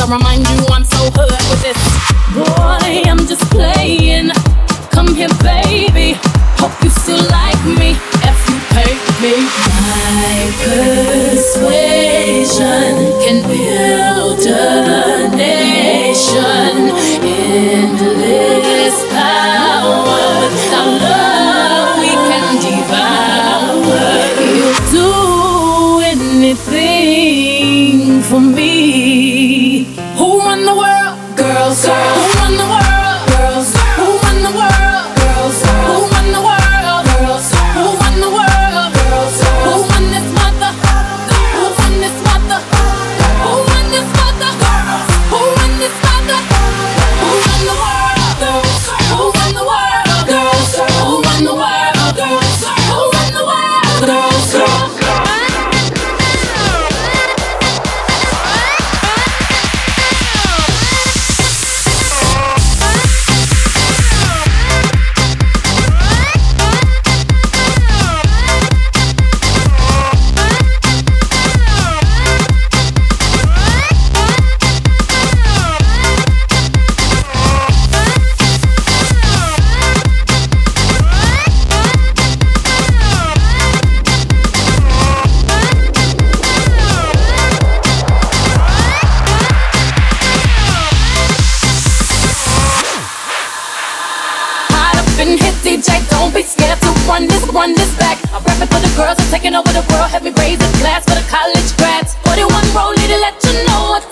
remind you I'm so hood with this. Boy, I'm just playing. Come here, baby. Hope you still like me if you pay me. My persuasion can build a nation. Endless power. Without love, we can devour. You'll do anything for me. Who run the world? Girls. Who run the world? Girls. Who run the world? Girls. Who run the world? Girls. Who run the world? Girls. Who run this mother? Who run this mother? Who run this mother? Who run this mother? Who run the world? Girls. Who run the world? Girls. Who run the world? Girls. Who run the world? Girls. DJ, don't be scared to run this back. I'm rapping for the girls, I'm taking over the world. Have me raise a glass for the college grads. 41 roll, to let you know what